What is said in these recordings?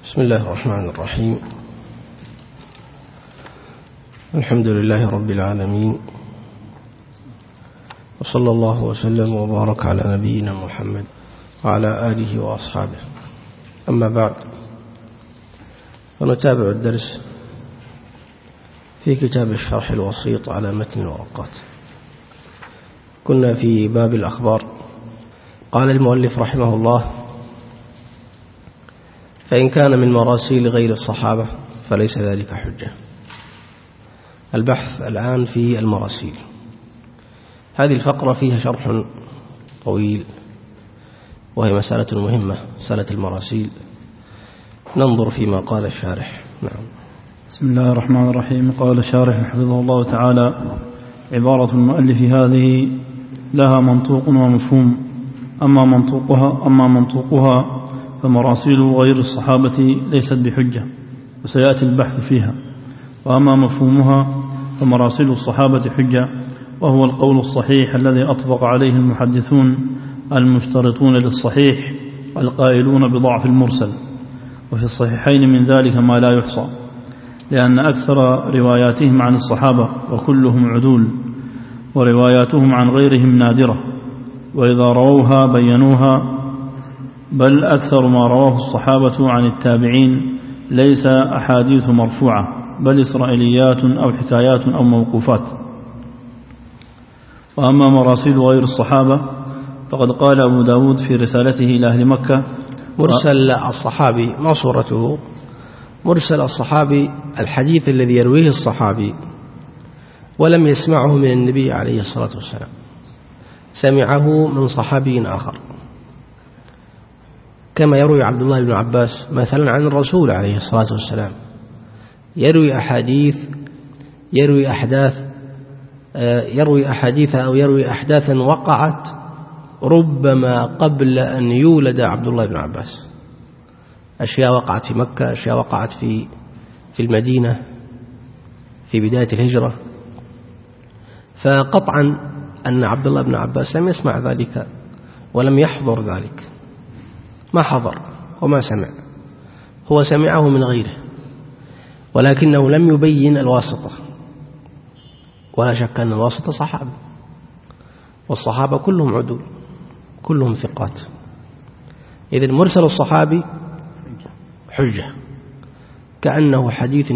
بسم الله الرحمن الرحيم. الحمد لله رب العالمين، وصلى الله وسلم وبارك على نبينا محمد وعلى آله وأصحابه. أما بعد، فنتابع الدرس في كتاب الشرح الوسيط على متن الورقات. كنا في باب الأخبار. قال المؤلف رحمه الله: فإن كان من مراسيل غير الصحابة فليس ذلك حجة. البحث الآن في المراسيل. هذه الفقرة فيها شرح طويل، وهي مسألة مهمة، مسألة المراسيل. ننظر فيما قال الشارح. نعم. بسم الله الرحمن الرحيم. قال الشارح حفظه الله تعالى: عبارة المؤلف هذه لها منطوق ومفهوم. أما منطوقها فمراسيل غير الصحابة ليست بحجة، وسيأتي البحث فيها. وأما مفهومها فمراسيل الصحابة حجة، وهو القول الصحيح الذي أطبق عليه المحدثون المشترطون للصحيح القائلون بضعف المرسل. وفي الصحيحين من ذلك ما لا يحصى، لأن أكثر رواياتهم عن الصحابة وكلهم عدول، ورواياتهم عن غيرهم نادرة، وإذا رووها بينوها. بل أكثر ما رواه الصحابة عن التابعين ليس أحاديث مرفوعة، بل إسرائيليات أو حكايات أو موقوفات. وأما مراسيل غير الصحابة فقد قال أبو داود في رسالته إلى أهل مكة: مرسل الصحابي ما صورته؟ مرسل الصحابي الحديث الذي يرويه الصحابي ولم يسمعه من النبي عليه الصلاة والسلام، سمعه من صحابي آخر، كما يروي عبد الله بن عباس مثلا عن الرسول عليه الصلاة والسلام. يروي أحداثا وقعت ربما قبل أن يولد عبد الله بن عباس. أشياء وقعت في مكة، أشياء وقعت في المدينة في بداية الهجرة. فقطعا أن عبد الله بن عباس لم يسمع ذلك ولم يحضر ذلك، ما حضر وما سمع، هو سمعه من غيره، ولكنه لم يبين الواسطة. ولا شك أن الواسطة صحابة، والصحابة كلهم عدول، كلهم ثقات. إذن مرسل الصحابي حجة، كأنه حديث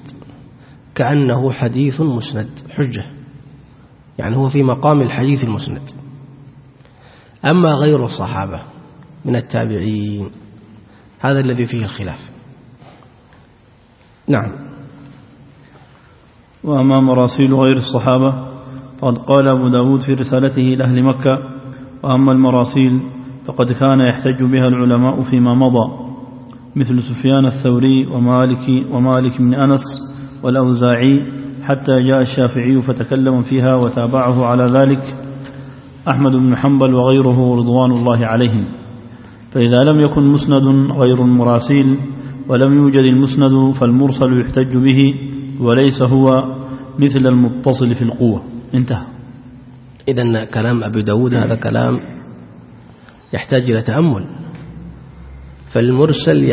مسند، حجة، يعني هو في مقام الحديث المسند. أما غير الصحابة من التابعين هذا الذي فيه الخلاف. نعم. وأما مراسيل غير الصحابة فقد قال أبو داود في رسالته إلى أهل مكة: وأما المراسيل فقد كان يحتج بها العلماء فيما مضى، مثل سفيان الثوري ومالك بن أنس والأوزاعي، حتى جاء الشافعي فتكلم فيها، وتابعه على ذلك أحمد بن حنبل وغيره رضوان الله عليهم. فإذا لم يكن مسند غير المراسيل ولم يوجد المسند فالمرسل يحتج به، وليس هو مثل المتصل في القوة. انتهى. إذن كلام أبي داود هذا كلام يحتاج إلى تأمل. فالمرسل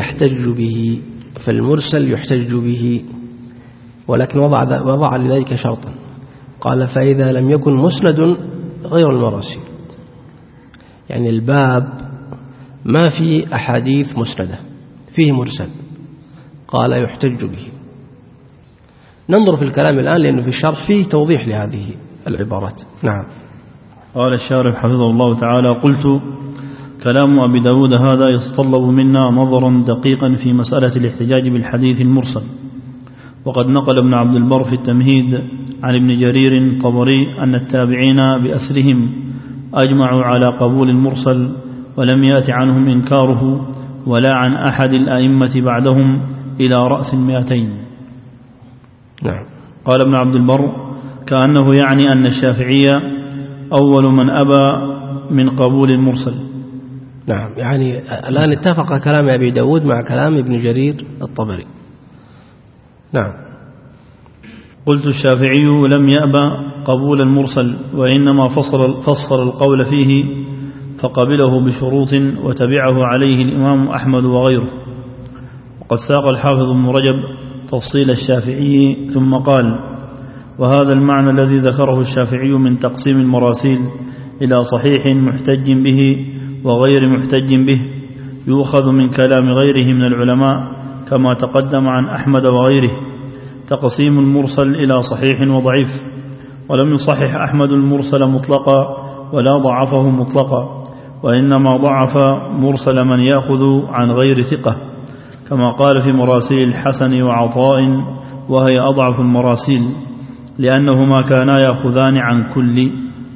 يحتج به، ولكن وضع لذلك شرطا، قال: فإذا لم يكن مسند غير المراسيل، يعني الباب ما في أحاديث مسندة، فيه مرسل، قال يحتج به. ننظر في الكلام الآن، لأنه في الشرح فيه توضيح لهذه العبارات. نعم. قال الشارح حفظه الله تعالى: قلت: كلام أبي داود هذا يتطلب منا نظرا دقيقا في مسألة الاحتجاج بالحديث المرسل. وقد نقل ابن عبد البر في التمهيد عن ابن جرير الطبري أن التابعين بأسرهم أجمعوا على قبول المرسل، ولم يأت عنهم إنكاره ولا عن أحد الأئمة بعدهم إلى رأس 200. نعم. قال ابن عبد البر: كأنه يعني أن الشافعية أول من أبى من قبول المرسل. نعم، يعني الآن اتفق كلام أبي داود مع كلام ابن جرير الطبري. نعم. قلت: الشافعي لم يأبى قبول المرسل، وإنما فصل القول فيه فقبله بشروط وتبعه عليه الإمام أحمد وغيره. وقد ساق الحافظ ابن رجب تفصيل الشافعي ثم قال: وهذا المعنى الذي ذكره الشافعي من تقسيم المراسيل إلى صحيح محتج به وغير محتج به يؤخذ من كلام غيره من العلماء كما تقدم عن أحمد وغيره تقسيم المرسل إلى صحيح وضعيف، ولم يصحح أحمد المرسل مطلقا ولا ضعفه مطلقا، وإنما ضعف مرسل من يأخذ عن غير ثقة، كما قال في مراسيل الحسن وعطاء وهي أضعف المراسيل، لأنهما كانا يأخذان عن كل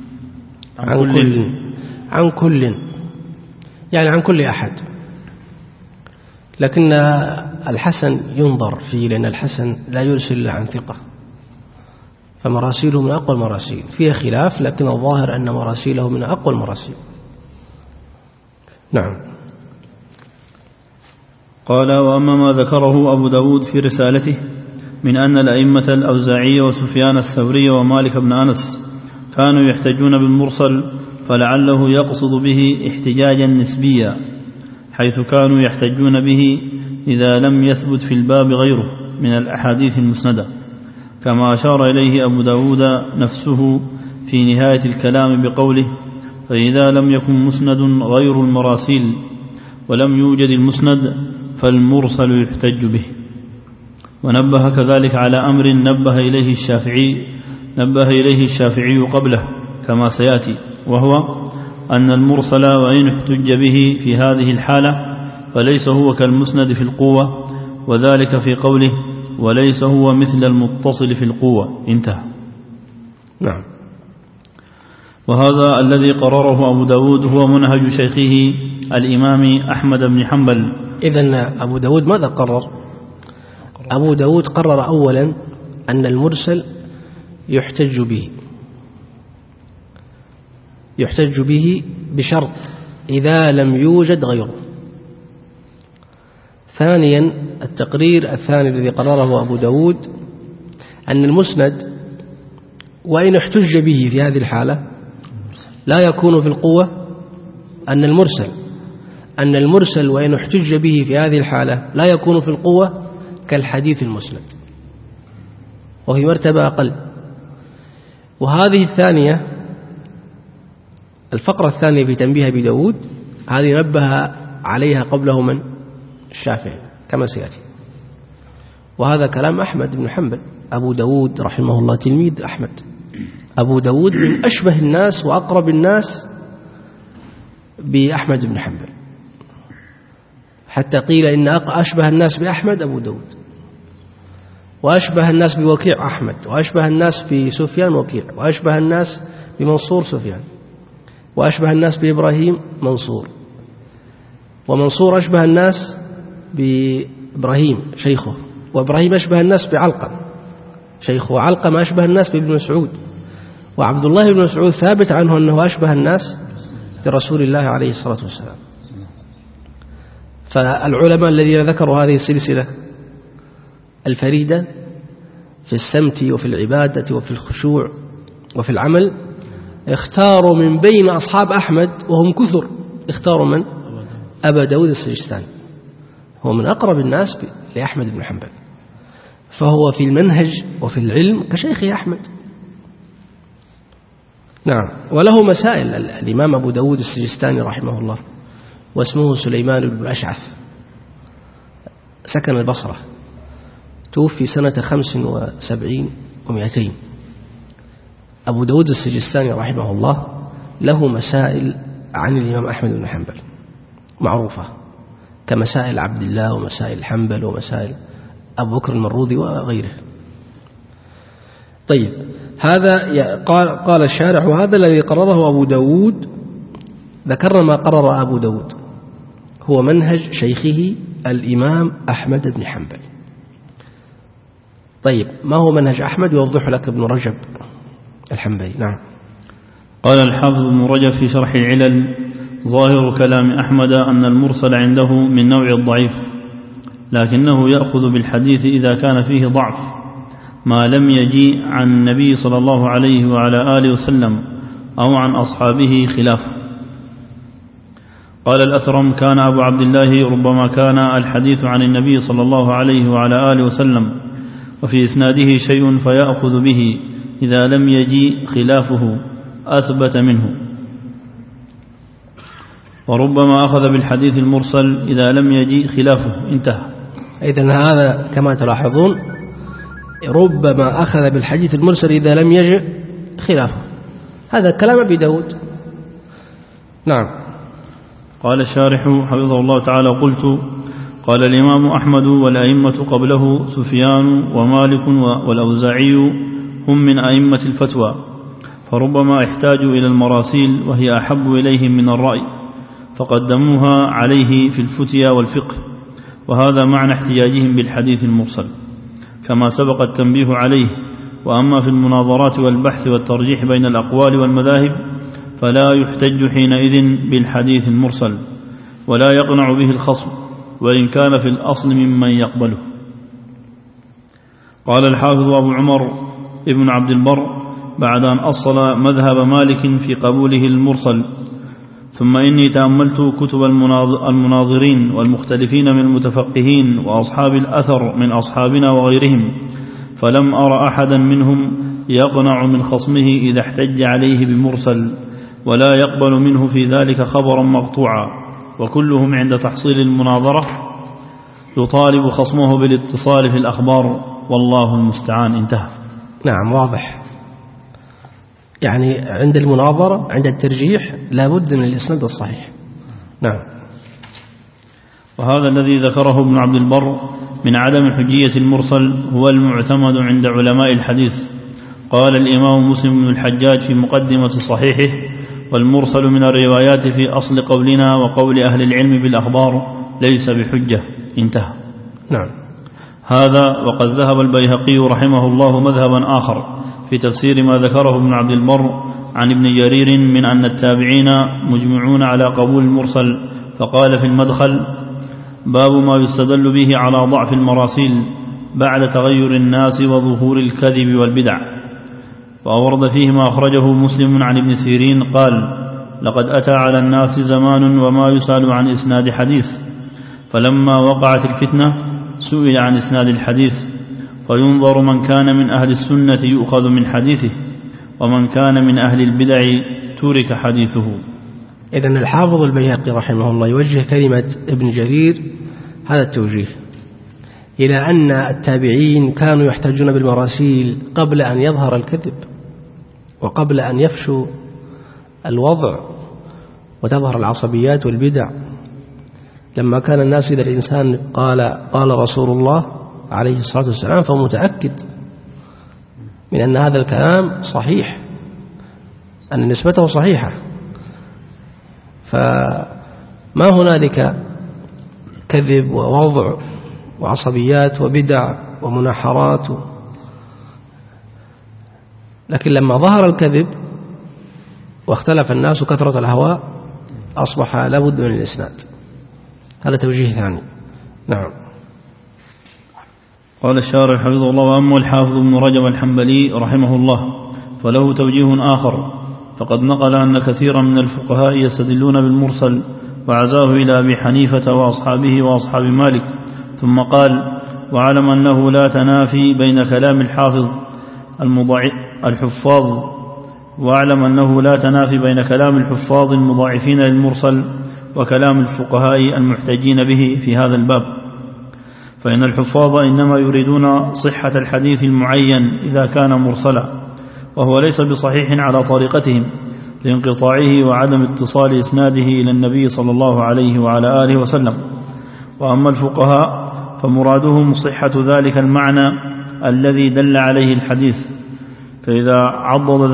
يعني عن كل أحد. لكن الحسن ينظر فيه، لأن الحسن لا يرسل إلا عن ثقة، فمراسيله من أقوى المراسيل، فيها خلاف لكن الظاهر أن مراسيله من أقوى المراسيل. نعم. قال: وأما ما ذكره أبو داود في رسالته من أن الأئمة الأوزاعي وسفيان الثوري ومالك بن أنس كانوا يحتجون بالمرسل، فلعله يقصد به احتجاجا نسبيا، حيث كانوا يحتجون به إذا لم يثبت في الباب غيره من الأحاديث المسندة، كما أشار إليه أبو داود نفسه في نهاية الكلام بقوله: فإذا لم يكن مسند غير المراسيل ولم يوجد المسند فالمرسل يحتج به. ونبه كذلك على أمر نبه إليه الشافعي قبله كما سيأتي، وهو أن المرسل وإن احتج به في هذه الحالة فليس هو كالمسند في القوة، وذلك في قوله: وليس هو مثل المتصل في القوة. انتهى. نعم. وهذا الذي قرره أبو داود هو منهج شيخه الإمام أحمد بن حنبل. إذن أبو داود ماذا قرر؟ أبو داود قرر أولا أن المرسل يحتج به بشرط إذا لم يوجد غيره. ثانيا، التقرير الثاني الذي قرره أبو داود أن المسند وإن احتج به في هذه الحالة لا يكون في القوة، أن المرسل وإن احتج به في هذه الحالة لا يكون في القوة كالحديث المسند، وفي مرتبة أقل. وهذه الثانية، الفقرة الثانية في تنبيه أبي داود، هذه نبه عليها قبله من؟ الشافعي كما سيأتي. وهذا كلام أحمد بن حنبل. أبو داود رحمه الله تلميذ أحمد. أبو داود من أشبه الناس وأقرب الناس بأحمد بن حنبل، حتى قيل إن أشبه الناس بأحمد أبو داود، وأشبه الناس بوكيع أحمد، وأشبه الناس بسفيان وكيع، وأشبه الناس بمنصور سفيان، وأشبه الناس بإبراهيم منصور، ومنصور أشبه الناس بإبراهيم شيخه، وإبراهيم أشبه الناس بعلقم شيخه، وعلقم أشبه الناس بابن مسعود، وعبد الله بن مسعود ثابت عنه أنه أشبه الناس برسول الله عليه الصلاة والسلام. فالعلماء الذين ذكروا هذه السلسلة الفريدة في السمت وفي العبادة وفي الخشوع وفي العمل اختاروا من بين أصحاب أحمد وهم كثر، اختاروا من؟ أبا داود السجستاني، هو من أقرب الناس لأحمد بن حنبل، فهو في المنهج وفي العلم كشيخ أحمد. نعم. وله مسائل الإمام أبو داود السجستاني رحمه الله، واسمه سليمان بن الأشعث، سكن البصرة، توفي سنة 75 و200. أبو داود السجستاني رحمه الله له مسائل عن الإمام أحمد بن حنبل معروفة، كمسائل عبد الله ومسائل حنبل ومسائل أبو بكر المروذي وغيره. طيب، هذا قال الشارح: وهذا الذي قرره أبو داود، ذكرنا ما قرر أبو داود هو منهج شيخه الإمام أحمد بن حنبل. طيب، ما هو منهج أحمد؟ يوضح لك ابن رجب الحنبلي. نعم. قال الحافظ ابن رجب في شرح العلل: ظاهر كلام أحمد أن المرسل عنده من نوع الضعيف، لكنه يأخذ بالحديث إذا كان فيه ضعف ما لم يجيء عن النبي صلى الله عليه وعلى آله وسلم أو عن أصحابه خلافه. قال الأثرم: كان أبو عبد الله ربما كان الحديث عن النبي صلى الله عليه وعلى آله وسلم وفي إسناده شيء فيأخذ به إذا لم يجي خلافه أثبت منه، وربما أخذ بالحديث المرسل إذا لم يجي خلافه. انتهى. إذن هذا كما تلاحظون ربما أخذ بالحديث المرسل إذا لم يجي خلافه، هذا كلام أبي داود. نعم. قال الشارح حفظه الله تعالى: قلت: قال الإمام أحمد والأئمة قبله سفيان ومالك والأوزاعي هم من أئمة الفتوى، فربما احتاجوا إلى المراسيل وهي أحب إليهم من الرأي فقدموها عليه في الفتيا والفقه، وهذا معنى احتجاجهم بالحديث المرسل كما سبق التنبيه عليه. وأما في المناظرات والبحث والترجيح بين الأقوال والمذاهب فلا يحتج حينئذ بالحديث المرسل ولا يقنع به الخصم، وإن كان في الأصل ممن يقبله. قال الحافظ أبو عمر ابن عبد البر بعد أن أصل مذهب مالك في قبوله المرسل: ثم إني تأملت كتب المناظرين والمختلفين من المتفقهين وأصحاب الأثر من أصحابنا وغيرهم، فلم أر أحدا منهم يقنع من خصمه إذا احتج عليه بمرسل، ولا يقبل منه في ذلك خبرا مقطوعا، وكلهم عند تحصيل المناظرة يطالب خصمه بالاتصال في الأخبار، والله المستعان. انتهى. نعم، واضح. يعني عند المناظرة عند الترجيح لا بد من الإسناد الصحيح. نعم. وهذا الذي ذكره ابن عبد البر من عدم حجية المرسل هو المعتمد عند علماء الحديث. قال الإمام مسلم بن الحجاج في مقدمة صحيحه: والمرسل من الروايات في أصل قولنا وقول أهل العلم بالأخبار ليس بحجة. انتهى. نعم. هذا وقد ذهب البيهقي رحمه الله مذهبا آخر في تفسير ما ذكره ابن عبد البر عن ابن جرير من أن التابعين مجمعون على قبول المرسل، فقال في المدخل: باب ما يستدل به على ضعف المراسيل بعد تغير الناس وظهور الكذب والبدع. وأورد فيه ما أخرجه مسلم عن ابن سيرين قال: لقد أتى على الناس زمان وما يسأل عن إسناد حديث، فلما وقعت الفتنة سئل عن إسناد الحديث، فينظر من كان من أهل السنة يؤخذ من حديثه، ومن كان من أهل البدع ترك حديثه. إذن الحافظ البيهقي رحمه الله يوجه كلمة ابن جرير هذا التوجيه إلى أن التابعين كانوا يحتاجون بالمراسيل قبل أن يظهر الكذب وقبل أن يفشو الوضع وتظهر العصبيات والبدع. لما كان الناس إذا الإنسان قال رسول الله عليه الصلاة والسلام فهو متأكد من أن هذا الكلام صحيح، أن نسبته صحيحة، فما هنالك كذب ووضع وعصبيات وبدع ومناحرات. لكن لما ظهر الكذب واختلف الناس وكثرة الهواء أصبح لابد من الإسناد. هذا توجيه ثاني. نعم. قال الشارح حفظه الله: وأما الحافظ ابن رجب الحنبلي رحمه الله فله توجيه آخر، فقد نقل أن كثيرا من الفقهاء يستدلون بالمرسل، وعزاه إلى أبي حنيفة وأصحابه وأصحاب مالك، ثم قال: واعلم أنه لا تنافي بين كلام الحافظ المضاعفين للمرسل وكلام الفقهاء المحتجين به في هذا الباب، فإن الحفاظ إنما يريدون صحة الحديث المعين إذا كان مرسلا، وهو ليس بصحيح على طريقتهم لانقطاعه وعدم اتصال إسناده إلى النبي صلى الله عليه وعلى آله وسلم. وأما الفقهاء فمرادهم صحة ذلك المعنى الذي دل عليه الحديث، فإذا عضد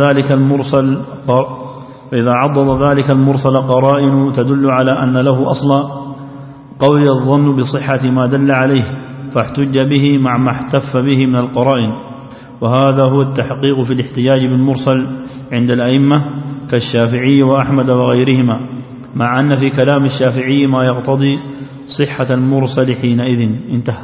ذلك المرسل قرائن تدل على أن له أصلا قوي الظن بصحة ما دل عليه، فاحتج به مع ما احتف به من القرائن، وهذا هو التحقيق في الاحتجاج بالمرسل عند الأئمة كالشافعي وأحمد وغيرهما، مع أن في كلام الشافعي ما يقتضي صحة المرسل حينئذ. انتهى.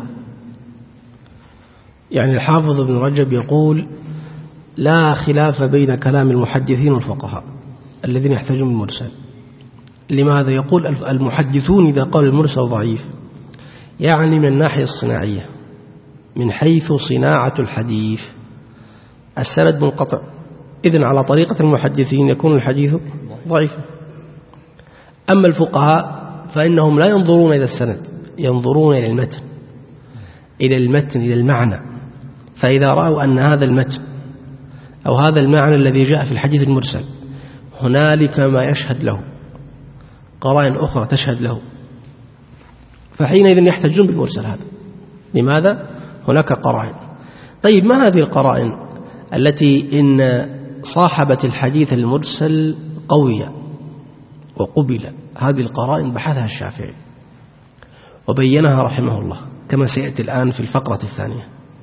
يعني الحافظ ابن رجب يقول: لا خلاف بين كلام المحدثين والفقهاء الذين يحتاجون بالمرسل، لماذا؟ يقول المحدثون إذا قال المرسل ضعيف يعني من الناحية الصناعية، من حيث صناعة الحديث السند منقطع، إذن على طريقة المحدثين يكون الحديث ضعيفا. أما الفقهاء فإنهم لا ينظرون إلى السند، ينظرون إلى المتن، إلى المعنى. فإذا رأوا أن هذا المتن أو هذا المعنى الذي جاء في الحديث المرسل هنالك ما يشهد له، قرائن أخرى تشهد له، فحينئذ يحتجون بالمرسل هذا. لماذا؟ هناك قرائن. طيب ما هذه القرائن التي إن صاحبت الحديث المرسل قوية وقبل؟ هذه القرائن بحثها الشافعي وبينها رحمه الله كما سيأتي الآن في الفقرة الثانية.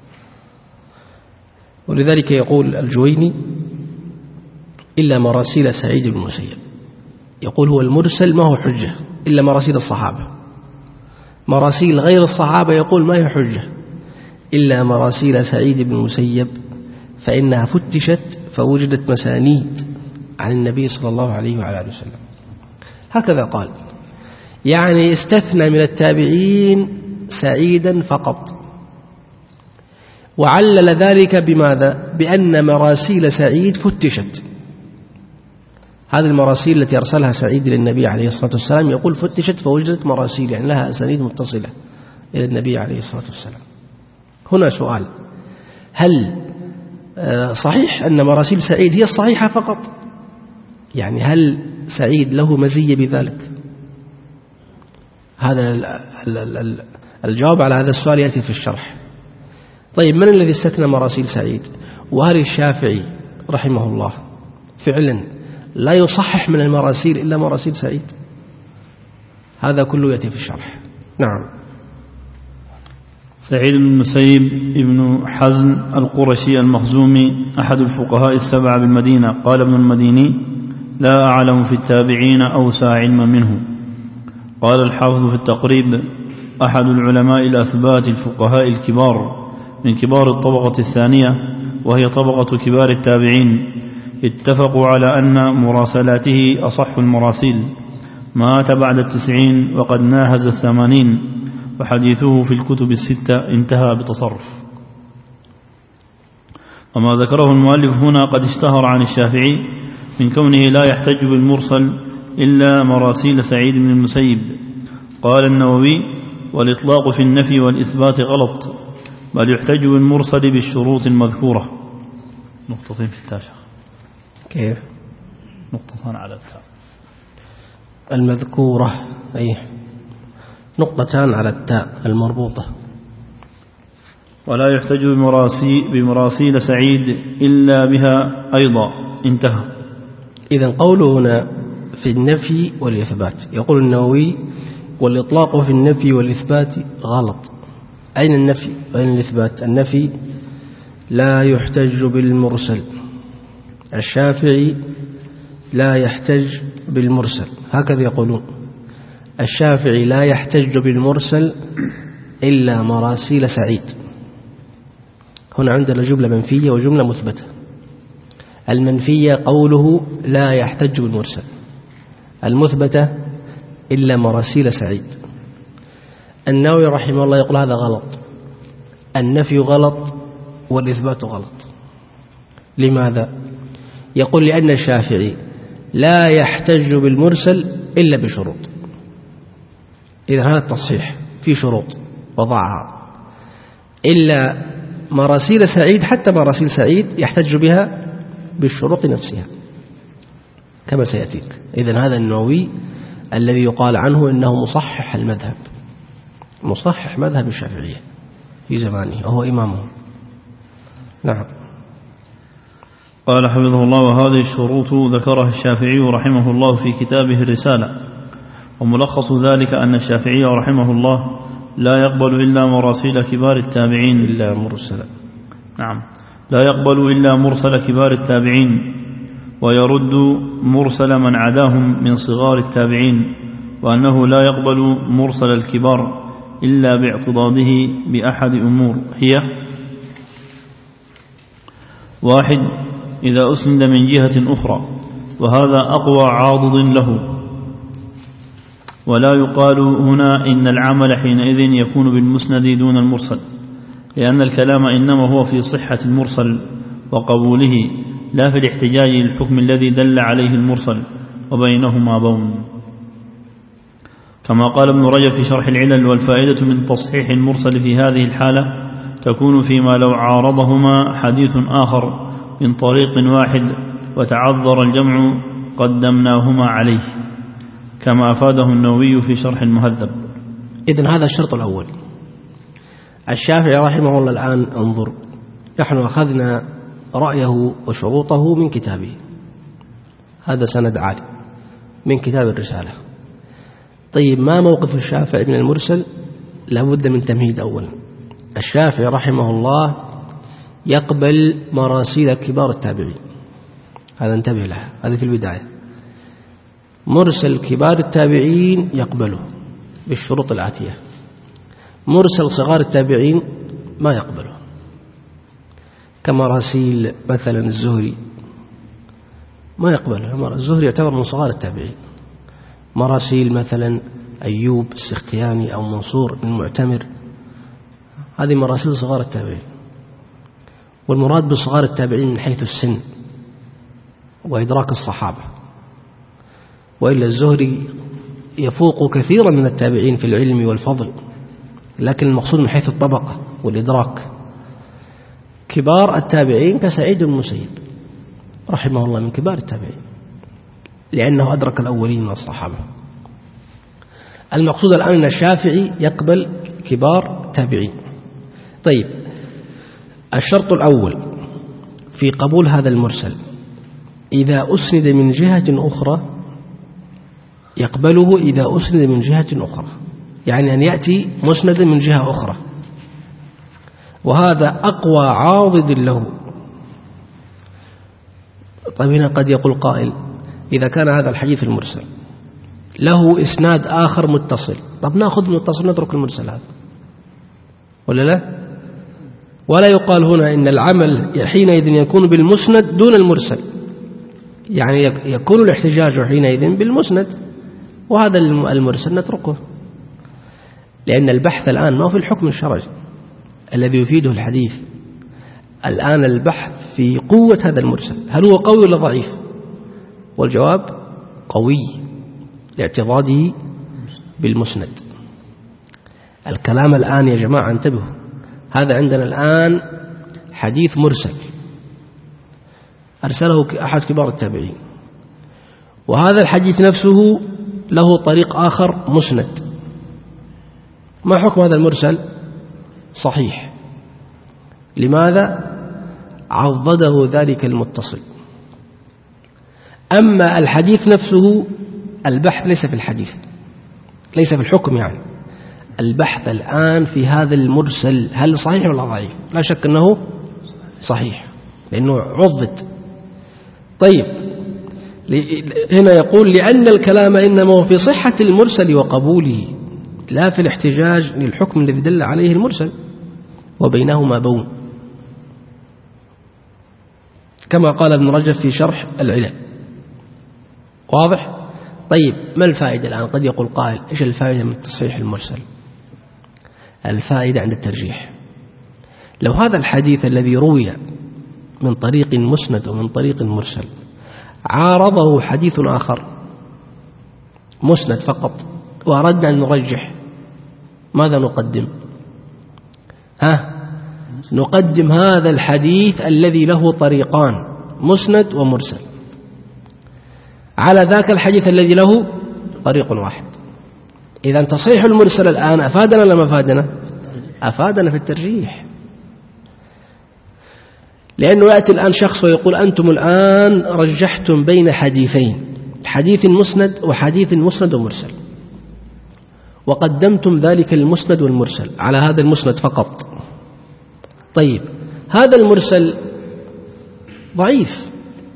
ولذلك يقول الجويني إلا مراسيل سعيد بن المسيب، يقول هو المرسل ما هو حجة إلا مراسيل الصحابة، مراسيل غير الصحابة يقول ما هي حجة إلا مراسيل سعيد بن المسيب، فإنها فتشت فوجدت مسانيد عن النبي صلى الله عليه وعلى آله وسلم. هكذا قال، يعني استثنى من التابعين سعيدا فقط، وعلل ذلك بماذا؟ بأن مراسيل سعيد فتشت. هذه المراسيل التي أرسلها سعيد للنبي عليه الصلاة والسلام يقول فتشت فوجدت مراسيل، يعني لها أسانيد متصلة إلى النبي عليه الصلاة والسلام. هنا سؤال، هل صحيح أن مراسيل سعيد هي الصحيحة فقط؟ يعني هل سعيد له مزية بذلك؟ هذا الجواب على هذا السؤال يأتي في الشرح. طيب من الذي استثنى مراسيل سعيد؟ وهل الشافعي رحمه الله فعلا لا يصحح من المراسيل إلا مراسيل سعيد؟ هذا كله يأتي في الشرح. نعم. سعيد بن المسيب ابن حزن القرشي المخزومي أحد الفقهاء السبعة بالمدينة. قال ابن المديني لا أعلم في التابعين أوسع علما منه. قال الحافظ في التقريب أحد العلماء الأثبات الفقهاء الكبار من كبار الطبقة الثانية وهي طبقة كبار التابعين، اتفقوا على أن مراسلاته أصح المراسيل، مات بعد 90 وقد ناهز 80، وحديثه في الكتب الستة انتهى بتصرف. وما ذكره المؤلف هنا قد اشتهر عن الشافعي من كونه لا يحتج بالمرسل إلا مراسيل سعيد بن المسيب. قال النووي والإطلاق في النفي والإثبات غلط، بل يحتج بالمرسل بالشروط المذكورة. نقطتين في التاشر. كيف؟ نقطتان على التاء المذكورة، أي نقطتان على التاء المربوطة. ولا يحتج بمراسيل سعيد إلا بها أيضا، انتهى. إذن قوله هنا في النفي والإثبات، يقول النووي والإطلاق في النفي والإثبات غلط. أين النفي وأين الإثبات؟ النفي لا يحتج بالمرسل، الشافعي لا يحتج بالمرسل، هكذا يقولون. الشافعي لا يحتج بالمرسل إلا مراسيل سعيد. هنا عندنا جملة منفية وجملة مثبتة. المنفية قوله لا يحتج بالمرسل، المثبتة إلا مراسيل سعيد. النووي رحمه الله يقول هذا غلط، النفي غلط والإثبات غلط. لماذا؟ يقول لأن الشافعي لا يحتج بالمرسل إلا بشروط. إذا هذا التصحيح في شروط وضعها، إلا مراسيل سعيد، حتى مراسيل سعيد يحتج بها بالشروط نفسها كما سيأتيك. إذن هذا النووي الذي يقال عنه إنه مصحح المذهب، مصحح مذهب الشافعية في زمانه وهو إمامه. نعم. قال حفظه الله وهذه الشروط ذكرها الشافعي رحمه الله في كتابه الرسالة، وملخص ذلك أن الشافعي رحمه الله لا يقبل إلا مراسيل كبار التابعين إلا مرسل. نعم، لا يقبل إلا مرسل كبار التابعين، ويرد مرسل من عداهم من صغار التابعين، وأنه لا يقبل مرسل الكبار إلا باعتضاده بأحد أمور هي: 1 إذا أسند من جهة أخرى وهذا أقوى عاضد له، ولا يقال هنا إن العمل حينئذ يكون بالمسند دون المرسل، لأن الكلام إنما هو في صحة المرسل وقبوله، لا في الاحتجاج للحكم الذي دل عليه المرسل، وبينهما بون. كما قال ابن رجب في شرح العلل: والفائدة من تصحيح المرسل في هذه الحالة تكون فيما لو عارضهما حديث آخر من طريق واحد وتعذر الجمع قدمناهما عليه، كما أفاده النووي في شرح المهذب. إذن هذا الشرط الأول. الشافعي رحمه الله الآن انظر، نحن أخذنا رأيه وشروطه من كتابه، هذا سند عالي من كتاب الرسالة. طيب ما موقف الشافعي من المرسل؟ لابد من تمهيد أولا. الشافعي رحمه الله يقبل مراسيل كبار التابعين، هذا انتبه لها، هذه في البداية. مرسل كبار التابعين يقبله بالشروط الآتية. مرسل صغار التابعين ما يقبله، كمراسيل مثلا الزهري ما يقبله، الزهري يعتبر من صغار التابعين. مراسيل مثلا أيوب السختياني أو منصور المعتمر، هذه مراسيل صغار التابعين. والمراد بصغار التابعين من حيث السن وإدراك الصحابة، وإلا الزهري يفوق كثيرا من التابعين في العلم والفضل، لكن المقصود من حيث الطبقة والإدراك. كبار التابعين كسعيد بن المسيب رحمه الله من كبار التابعين، لأنه أدرك الأولين من الصحابة. المقصود الآن أن الشافعي يقبل كبار التابعين. طيب الشرط الأول في قبول هذا المرسل إذا أسند من جهة أخرى، يقبله إذا أسند من جهة أخرى، يعني أن يأتي مسندا من جهة أخرى، وهذا أقوى عاضد له. طيب هنا قد يقول قائل: إذا كان هذا الحديث المرسل له إسناد آخر متصل، طب نأخذ المتصل نترك المرسل هذا، ولا لا؟ ولا يقال هنا إن العمل حينئذ يكون بالمسند دون المرسل، يعني يكون الاحتجاج حينئذ بالمسند، وهذا المرسل نتركه، لأن البحث الآن ما في الحكم الشرعي الذي يفيده الحديث. الآن البحث في قوة هذا المرسل، هل هو قوي ولا ضعيف؟ والجواب قوي لاعتضاده بالمسند. الكلام الآن يا جماعة انتبهوا، هذا عندنا الآن حديث مرسل أرسله أحد كبار التابعين، وهذا الحديث نفسه له طريق آخر مسند. ما حكم هذا المرسل؟ صحيح. لماذا؟ عضده ذلك المتصل. أما الحديث نفسه البحث ليس في الحديث، ليس في الحكم، يعني البحث الآن في هذا المرسل هل صحيح ولا ضعيف؟ لا شك أنه صحيح لأنه عضد. طيب هنا يقول: لأن الكلام إنما هو في صحة المرسل وقبوله، لا في الاحتجاج للحكم الذي دل عليه المرسل، وبينهما بون، كما قال ابن رجب في شرح العلل. واضح؟ طيب ما الفائدة الآن؟ قد يقول قائل: إيش الفائدة من تصحيح المرسل؟ الفائدة عند الترجيح. لو هذا الحديث الذي روي من طريق مسند ومن طريق مرسل عارضه حديث آخر مسند فقط وأردنا أن نرجح، ماذا نقدم؟ نقدم هذا الحديث الذي له طريقان مسند ومرسل على ذاك الحديث الذي له طريق واحد. إذا تصحيح المرسل الآن أفادنا ولا ما أفادنا؟ أفادنا في الترجيح، لأنه يأتي الآن شخص ويقول: أنتم الآن رجحتم بين حديثين، حديث مسند وحديث مسند ومرسل، وقدمتم ذلك المسند والمرسل على هذا المسند فقط. طيب هذا المرسل ضعيف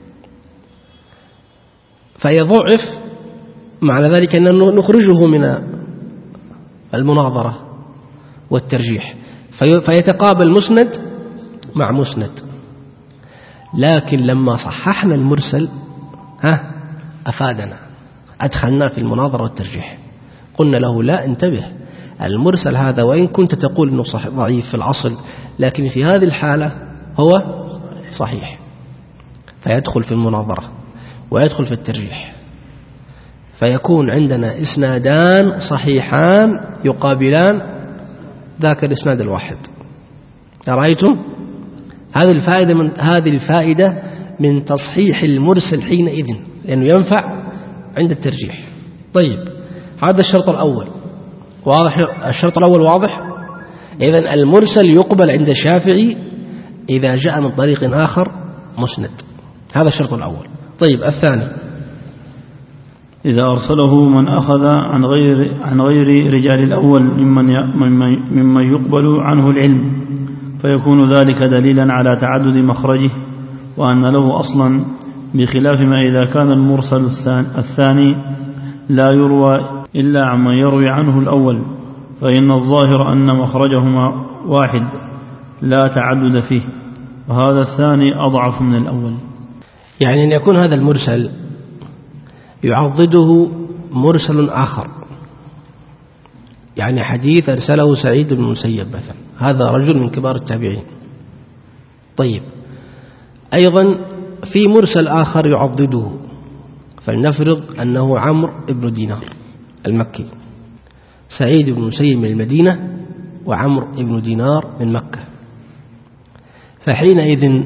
فيضعف، معنى ذلك أننا نخرجه من المناظرة والترجيح، فيتقابل مسند مع مسند. لكن لما صححنا المرسل أفادنا، أدخلنا في المناظرة والترجيح، قلنا له لا، انتبه، المرسل هذا وإن كنت تقول أنه ضعيف في الأصل، لكن في هذه الحالة هو صحيح، فيدخل في المناظرة ويدخل في الترجيح، فيكون عندنا إسنادان صحيحان يقابلان ذاك الإسناد الواحد. رأيتم؟ هذه الفائدة من تصحيح المرسل حينئذ، لأنه ينفع عند الترجيح. طيب، هذا الشرط الأول واضح. الشرط الأول واضح. إذن المرسل يقبل عند الشافعي إذا جاء من طريق آخر مسند، هذا الشرط الأول. طيب، الثاني إذا أرسله من أخذ عن غير رجال الأول ممن يقبل عنه العلم، فيكون ذلك دليلا على تعدد مخرجه وأن له أصلا، بخلاف ما إذا كان المرسل الثاني لا يروى إلا عمن يروي عنه الأول، فإن الظاهر أن مخرجهما واحد لا تعدد فيه، وهذا الثاني أضعف من الأول. يعني أن يكون هذا المرسل يعضده مرسل آخر، يعني حديث أرسله سعيد بن المسيب مثلا، هذا رجل من كبار التابعين. طيب، أيضا في مرسل آخر يعضده، فلنفرض أنه عمرو بن دينار المكي، سعيد بن المسيب من المدينة وعمرو بن دينار من مكة، فحينئذ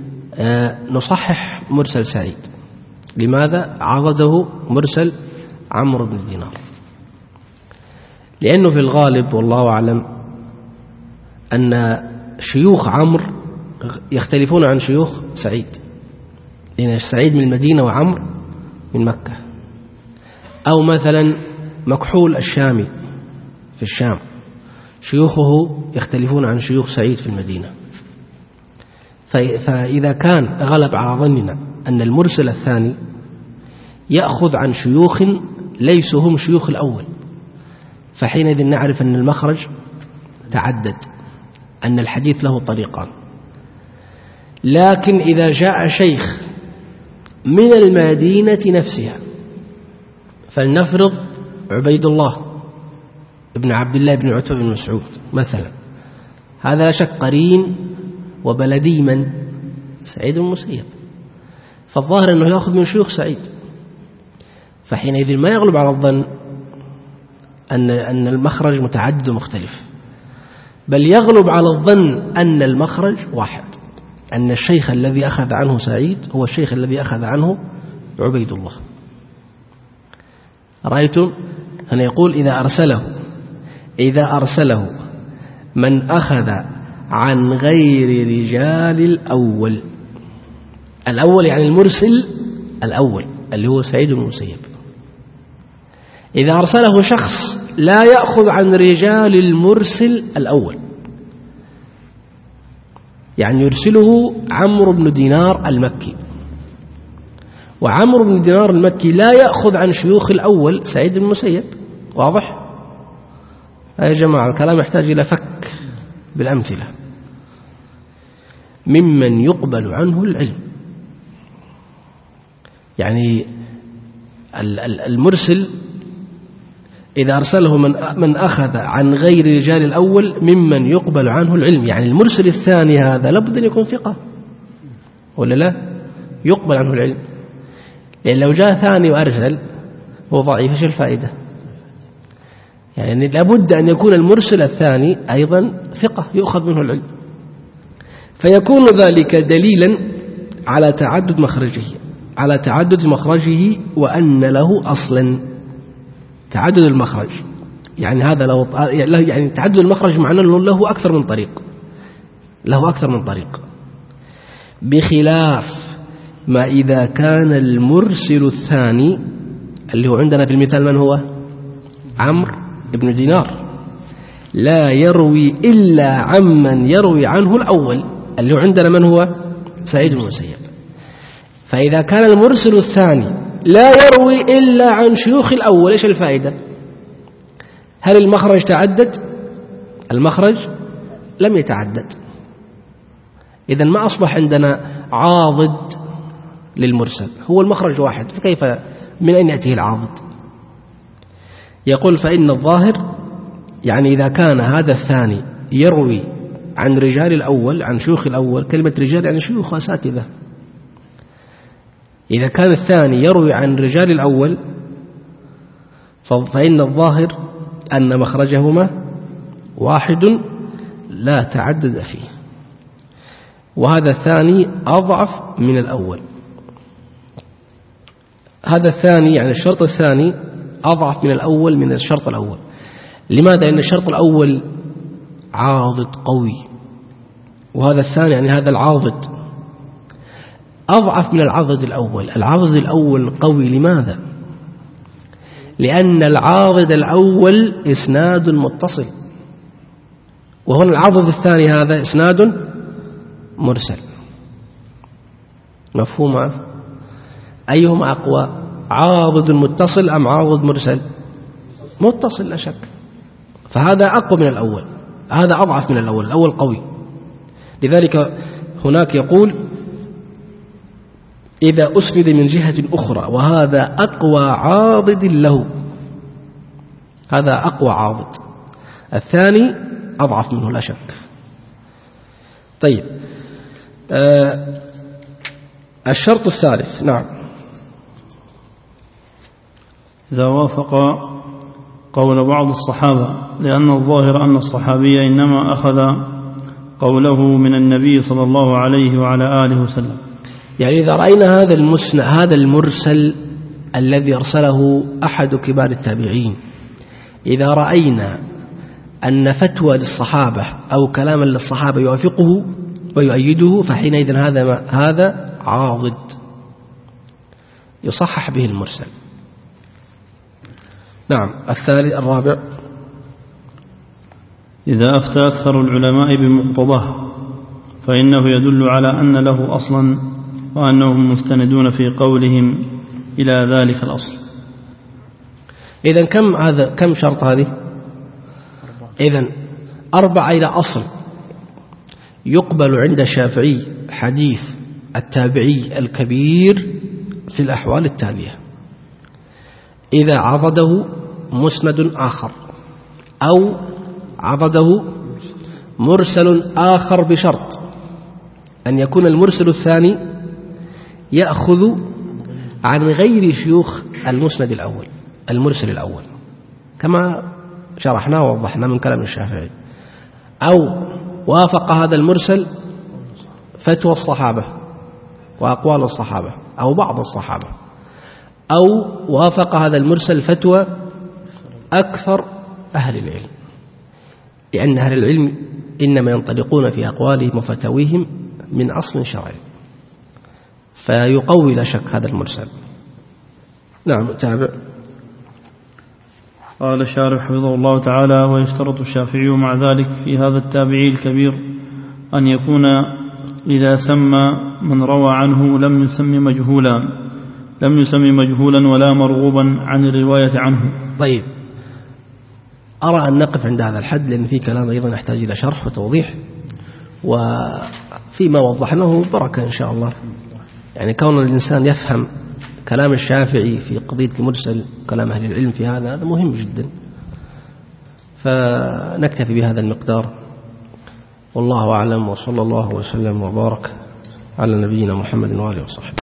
نصحح مرسل سعيد. لماذا عضده مرسل عمرو بن دينار؟ لأنه في الغالب والله أعلم أن شيوخ عمرو يختلفون عن شيوخ سعيد، لأن سعيد من المدينة وعمرو من مكة. أو مثلا مكحول الشامي في الشام، شيوخه يختلفون عن شيوخ سعيد في المدينة. فإذا كان غلب على ظننا أن المرسل الثاني يأخذ عن شيوخ ليسوا هم شيوخ الأول، فحينئذ نعرف أن المخرج تعدد، أن الحديث له طريقان. لكن إذا جاء شيخ من المدينة نفسها، فلنفرض عبيد الله ابن عبد الله بن عتبة بن مسعود مثلا، هذا لا شك قرين وبلدي من سعيد بن المسيب، فالظاهر أنه يأخذ من شيوخ سعيد، فحينئذ ما يغلب على الظن أن المخرج متعدد ومختلف، بل يغلب على الظن أن المخرج واحد، أن الشيخ الذي أخذ عنه سعيد هو الشيخ الذي أخذ عنه عبيد الله. رأيتم؟ هنا يقول إذا أرسله من أخذ عن غير رجال الأول يعني المرسل الأول اللي هو سعيد بن المسيب. إذا أرسله شخص لا يأخذ عن رجال المرسل الأول، يعني يرسله عمرو بن دينار المكي، وعمرو بن دينار المكي لا يأخذ عن شيوخ الأول سعيد بن المسيب. واضح؟ يا جماعة الكلام يحتاج إلى فك بالأمثلة. ممن يقبل عنه العلم، يعني المرسل إذا أرسله من أخذ عن غير رجال الأول ممن يقبل عنه العلم، يعني المرسل الثاني هذا لابد أن يكون ثقة ولا لا؟ يقبل عنه العلم، لأن لو جاء ثاني وأرسل هو ضعيف ايش الفائدة؟ يعني لابد أن يكون المرسل الثاني أيضا ثقة يؤخذ منه العلم، فيكون ذلك دليلا على تعدد مخرجه وأن له أصلا. تعدد المخرج يعني هذا يعني تعدد المخرج معناه أنه له أكثر من طريق، بخلاف ما إذا كان المرسل الثاني اللي هو عندنا في المثال من هو؟ عمرو بن دينار، لا يروي إلا عمن يروي عنه الأول اللي هو عندنا من هو؟ سعيد بن المسيب. فإذا كان المرسل الثاني لا يروي إلا عن شيوخ الأول إيش الفائدة؟ هل المخرج تعدد؟ المخرج لم يتعدد، إذن ما أصبح عندنا عاضد للمرسل، هو المخرج واحد، فكيف من أين يأتيه العاضد؟ يقول فإن الظاهر يعني إذا كان هذا الثاني يروي عن رجال الأول، عن شيوخ الأول، كلمة رجال يعني شيوخ أساتذة، إذا كان الثاني يروي عن رجال الأول فإن الظاهر أن مخرجهما واحد لا تعدد فيه، وهذا الثاني أضعف من الأول. هذا الثاني يعني الشرط الثاني أضعف من الأول من الشرط الأول. لماذا؟ لأن الشرط الأول عاضد قوي، وهذا الثاني يعني هذا العاضد أضعف من العاضد الأول. العاضد الأول قوي، لماذا؟ لأن العاضد الأول إسناد متصل، وهنا العاضد الثاني هذا إسناد مرسل. مفهوم؟ أيهما أقوى، عاضد متصل أم عاضد مرسل؟ متصل لا شك، فهذا أقوى من الأول، هذا أضعف من الأول، الأول قوي. لذلك هناك يقول إذا أسند من جهة أخرى وهذا أقوى عاضد له، هذا أقوى عاضد، الثاني أضعف منه لا شك. طيب، الشرط الثالث. نعم. إذا وافق قول بعض الصحابة، لأن الظاهر أن الصحابي إنما أخذ قوله من النبي صلى الله عليه وعلى آله وسلم. يعني إذا رأينا هذا المرسل الذي أرسله أحد كبار التابعين، إذا رأينا أن فتوى للصحابة أو كلاما للصحابة يوافقه ويؤيده، فحينئذ هذا عاضد يصحح به المرسل. نعم. الثالث الرابع، إذا أفتى أكثر العلماء بمقتضاه فإنه يدل على أن له أصلا وأنهم مستندون في قولهم إلى ذلك الأصل. إذن كم شرط هذه؟ إذن 4 إلى أصل. يقبل عند الشافعي حديث التابعي الكبير في الأحوال التالية: إذا عضده مسند آخر، أو عضده مرسل آخر، بشرط أن يكون المرسل الثاني يأخذ عن غير شيوخ المسند الأول، المرسل الأول، كما شرحنا ووضحنا من كلام الشافعي، أو وافق هذا المرسل فتوى الصحابة وأقوال الصحابة أو بعض الصحابة، أو وافق هذا المرسل فتوى أكثر أهل العلم، لأن أهل العلم إنما ينطلقون في أقوالهم وفتاويهم من أصل شرعي، فيقوي لا شك هذا المرسل. نعم. تابع. قال الشارح حفظه الله تعالى: ويشترط الشافعي مع ذلك في هذا التابعي الكبير أن يكون إذا سمى من روى عنه لم يسمي مجهولا ولا مرغوبا عن الرواية عنه. طيب، أرى أن نقف عند هذا الحد، لأن في كلام أيضا يحتاج إلى شرح وتوضيح، وفيما وضحناه بركة إن شاء الله. يعني كون الإنسان يفهم كلام الشافعي في قضية المرسل، كلام أهل العلم في هذا مهم جدا. فنكتفي بهذا المقدار، والله أعلم، وصلى الله وسلم وبارك على نبينا محمد وآله وصحبه.